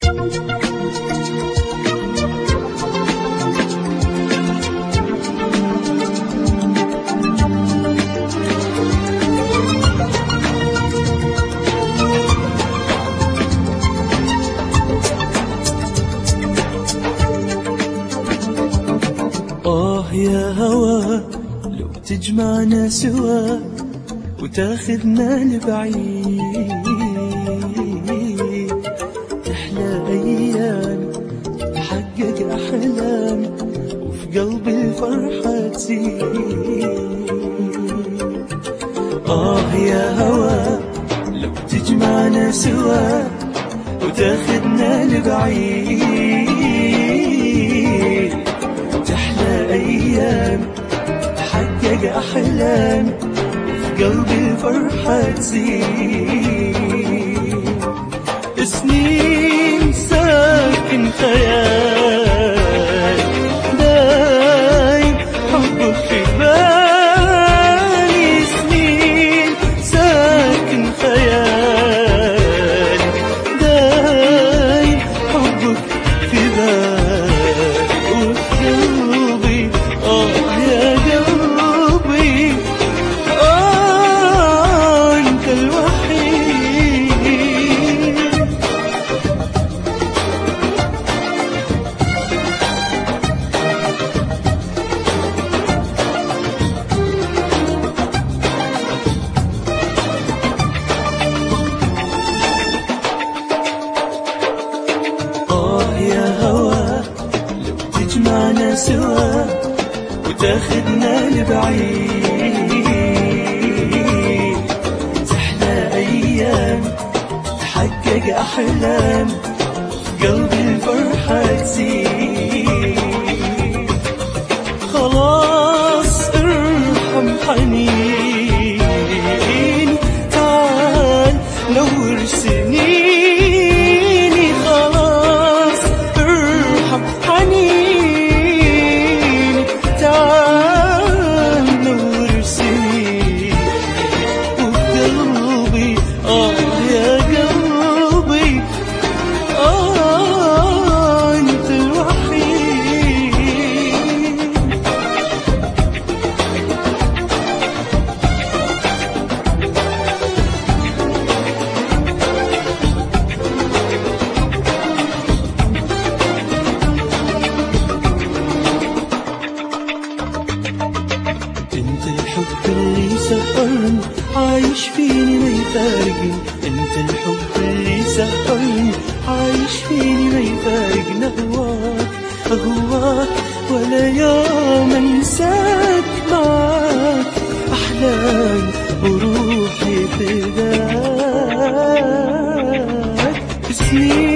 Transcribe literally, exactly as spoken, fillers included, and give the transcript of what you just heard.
آه يا هوا لو تجمعنا سوا وتاخذنا لبعيد، تحلى أيام تحقق أحلام وفي قلبي الفرحة تزيد. آه يا هوا لو تجمعنا سوا وتاخذنا لبعيد، تحلى أيام تحقق أحلام وفي قلبي الفرحة تزيد. سنين ساكن خيال دايم حبك في بالي، سنين ساكن خيال دايم حبك في بالي وفي قلبي. آه يا قلبي آه أنت الوحيد. آه يا هوا لو تجمعنا سوا وتاخذنا لبعيد، تحلى أيام تحقق أحلام قلبي الفرحة تزيد. خلاص ارحم حنيني، تعال نور سنيني. خلاص ارحم حنيني، تعال نور سنيني وفي قلبي. آه يا قلبي آه أنت الوحيد. انت الحب اللي سهرني عايش فيني ما يفارقني، انت الحب اللي سهرني عايش فيني ما يفارقني. اهواك اهواك ولا يوم انساك، معاك احلامي وروحي فداك. سنين